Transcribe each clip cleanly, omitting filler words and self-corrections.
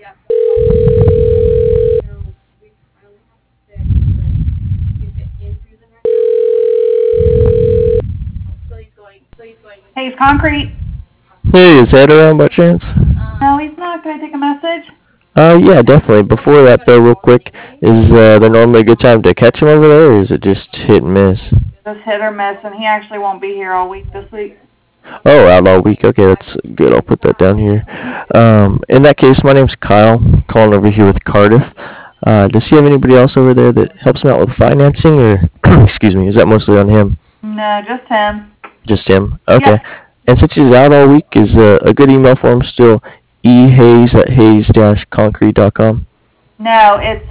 Hayes Concrete. Hey, is Ed around by chance? No, he's not. Can I take a message? Yeah, definitely. Before that, though, real quick, is there normally a good time to catch him over there, or is it just hit and miss? Just hit or miss, and he actually won't be here all week this week. Oh, out all week. Okay, that's good. I'll put that down here. In that case, my name's Kyle. Calling over here with Cardiff. Does he have anybody else over there that helps him out with financing, or excuse me, is that mostly on him? No, just him. Just him. Okay. Yep. And since he's out all week, is a good email for him still ehayes@hayes-concrete.com? No, it's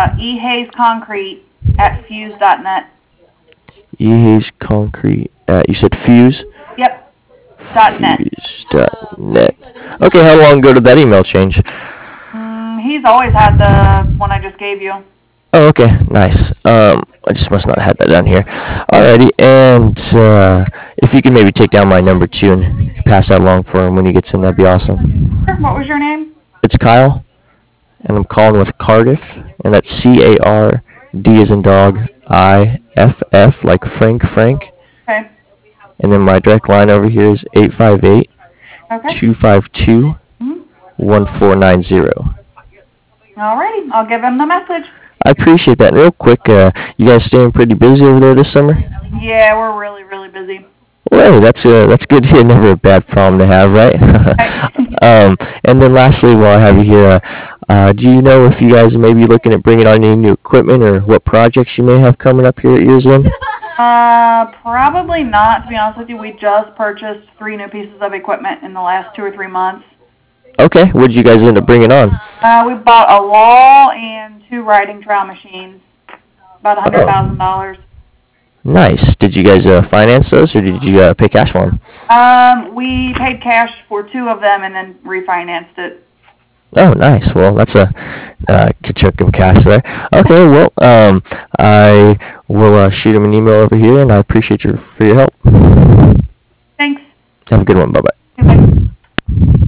ehayesconcrete@fuse.net. ehayesconcrete at, you said Fuse? Yep. .net. Fuse.net. Okay, how long ago did that email change? He's always had the one I just gave you. Oh, okay, nice. I just must not have that down here. Alrighty, and if you could maybe take down my number too and pass that along for him when he gets in, that'd be awesome. What was your name? It's Kyle, and I'm calling with Cardiff, and that's C-A-R-D as in dog, I-F-F, like Frank. Okay. And then my direct line over here is 858 Okay. 252 1490. Alrighty, I'll give him the message. I appreciate that. And real quick, you guys staying pretty busy over there this summer? Yeah, we're really, really busy. Well, hey, that's good to hear. Never a bad problem to have, right? And then lastly, while I have you here, do you know if you guys may be looking at bringing on any new equipment or what projects you may have coming up here at year's end? Probably not, to be honest with you. We just purchased 3 new pieces of equipment in the last 2 or 3 months. Okay, what did you guys end up bringing on? We bought a wall and 2 riding trowel machines, about $100,000. Nice. Did you guys finance those, or did you pay cash for them? We paid cash for 2 of them and then refinanced it. Oh, nice. Well, that's a good chunk of cash there. Okay, well, I will shoot him an email over here, and I appreciate for your help. Thanks. Have a good one. Bye-bye. Goodbye.